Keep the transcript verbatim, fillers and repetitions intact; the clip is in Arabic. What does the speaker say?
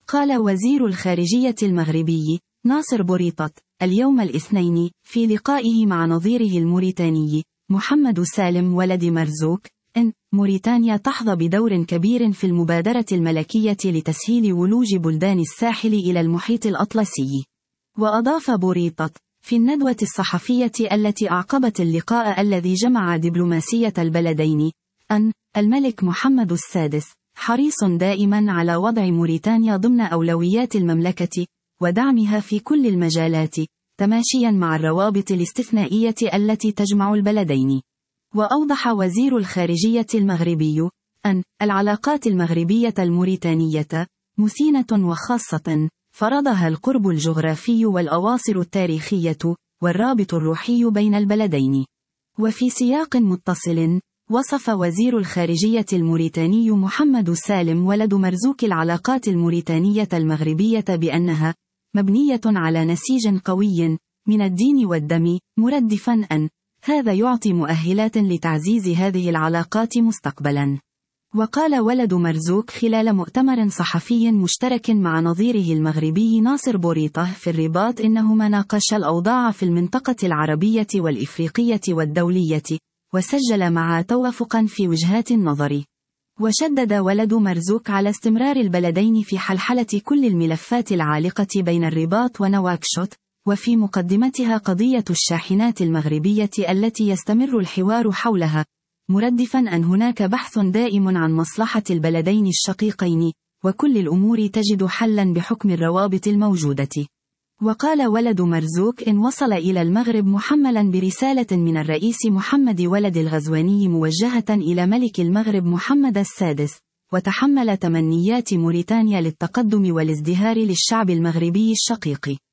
قال وزير الخارجية المغربي ناصر بوريطة اليوم الاثنين في لقائه مع نظيره الموريتاني محمد سالم ولد مرزوق إن موريتانيا تحظى بدور كبير في المبادرة الملكية لتسهيل ولوج بلدان الساحل إلى المحيط الأطلسي. وأضاف بوريطة في الندوة الصحفية التي أعقبت اللقاء الذي جمع دبلوماسية البلدين أن الملك محمد السادس حريص دائما على وضع موريتانيا ضمن أولويات المملكة ودعمها في كل المجالات تماشيا مع الروابط الاستثنائية التي تجمع البلدين. وأوضح وزير الخارجية المغربي أن العلاقات المغربية الموريتانية مثينة وخاصة فرضها القرب الجغرافي والأواصر التاريخية والرابط الروحي بين البلدين. وفي سياق متصل وصف وزير الخارجية الموريتاني محمد سالم ولد مرزوق العلاقات الموريتانية المغربية بأنها مبنية على نسيج قوي من الدين والدم، مردفا أن هذا يعطي مؤهلات لتعزيز هذه العلاقات مستقبلا. وقال ولد مرزوق خلال مؤتمر صحفي مشترك مع نظيره المغربي ناصر بوريطة في الرباط إنهما ناقشا الأوضاع في المنطقة العربية والإفريقية والدولية، وسجل معا توافقا في وجهات النظر. وشدد ولد مرزوق على استمرار البلدين في حلحلة كل الملفات العالقة بين الرباط ونواكشوط، وفي مقدمتها قضية الشاحنات المغربية التي يستمر الحوار حولها، مردفا أن هناك بحث دائم عن مصلحة البلدين الشقيقين، وكل الأمور تجد حلا بحكم الروابط الموجودة. وقال ولد مرزوق إن وصل إلى المغرب محملا برسالة من الرئيس محمد ولد الغزواني موجهة إلى ملك المغرب محمد السادس، وتحمل تمنيات موريتانيا للتقدم والازدهار للشعب المغربي الشقيق.